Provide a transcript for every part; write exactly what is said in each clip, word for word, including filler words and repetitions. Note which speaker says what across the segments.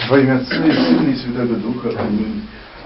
Speaker 1: Во имя Отца и Сына и Святого Духа. Аминь.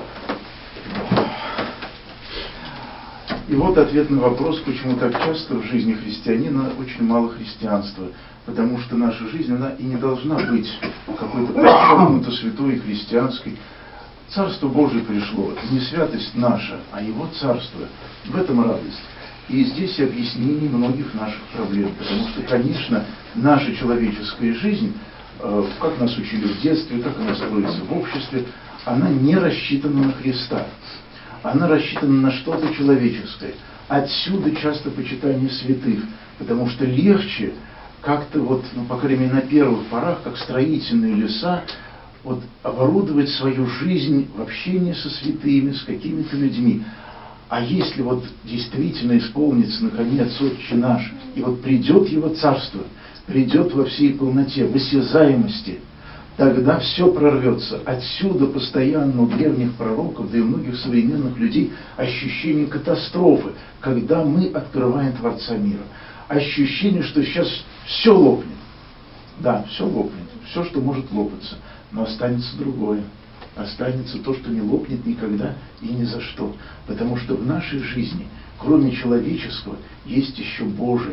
Speaker 1: И вот ответ на вопрос, почему так часто в жизни христианина очень мало христианства. Потому что наша жизнь, она и не должна быть какой-то подчеркнуто святой и христианской. Царство Божие пришло, не святость наша, а Его царство. В этом радость. И здесь объяснение многих наших проблем. Потому что, конечно, наша человеческая жизнь, как нас учили в детстве, как она строится в обществе, она не рассчитана на Христа. Она рассчитана на что-то человеческое. Отсюда часто почитание святых, потому что легче как-то вот, ну, по крайней мере, на первых порах, как строительные леса, вот, оборудовать свою жизнь в общении со святыми, с какими-то людьми. А если вот действительно исполнится, наконец, Отче наш, и вот придет Его Царство, придет во всей полноте, в осязаемости, тогда все прорвется. Отсюда постоянно у древних пророков, да и у многих современных людей ощущение катастрофы, когда мы открываем Творца мира. Ощущение, что сейчас все лопнет. Да, все лопнет, все, что может лопаться, но останется другое. Останется то, что не лопнет никогда и ни за что. Потому что в нашей жизни, кроме человеческого, есть еще Божие.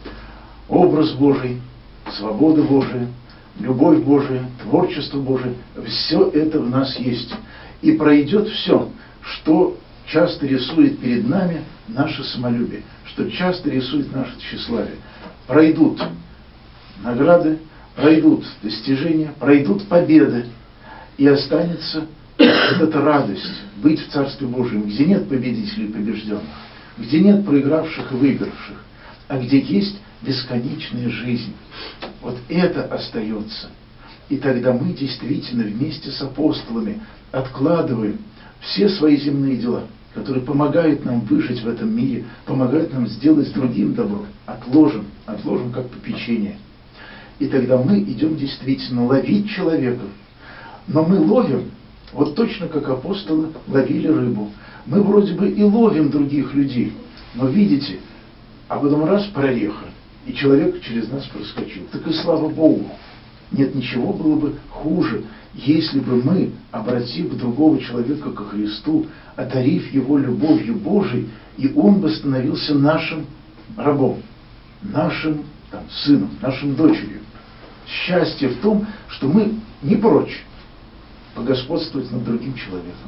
Speaker 1: Образ Божий, свобода Божия, любовь Божия, творчество Божие, все это в нас есть. И пройдет все, что часто рисует перед нами наше самолюбие, что часто рисует наше тщеславие. Пройдут награды, пройдут достижения, пройдут победы, и останется вот эта радость быть в Царстве Божьем, где нет победителей и побежденных, где нет проигравших и выигравших, а где есть бесконечная жизнь. Вот это остается. И тогда мы действительно вместе с апостолами откладываем все свои земные дела, которые помогают нам выжить в этом мире, помогают нам сделать другим добро. Отложим, отложим как попечение. И тогда мы идем действительно ловить человека. Но мы ловим, вот точно как апостолы ловили рыбу. Мы вроде бы и ловим других людей, но видите, а потом раз прореха, и человек через нас проскочил. Так и слава Богу. Нет, ничего было бы хуже, если бы мы, обратив другого человека ко Христу, одарив его любовью Божией, и он бы становился нашим рабом, нашим там, сыном, нашим дочерью. Счастье в том, что мы не прочь погосподствовать над другим человеком.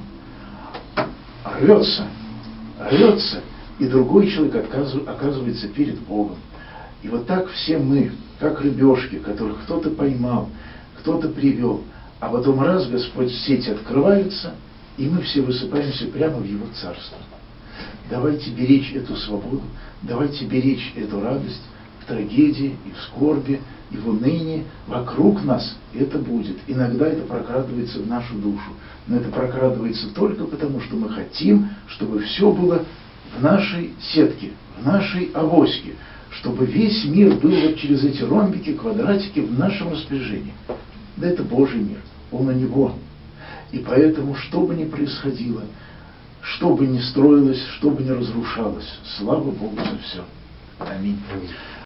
Speaker 1: Рвется, рвется, и другой человек оказывается перед Богом. И вот так все мы, как рыбешки, которых кто-то поймал, кто-то привел, а потом раз Господь сети открываются, и мы все высыпаемся прямо в Его Царство. Давайте беречь эту свободу, давайте беречь эту радость в трагедии и в скорби, и в унынии. Вокруг нас это будет. Иногда это прокрадывается в нашу душу. Но это прокрадывается только потому, что мы хотим, чтобы все было в нашей сетке, в нашей авоське, чтобы весь мир был вот через эти ромбики, квадратики в нашем распоряжении. Да это Божий мир, он у Него. И поэтому, что бы ни происходило, что бы ни строилось, что бы ни разрушалось, слава Богу за все. Аминь.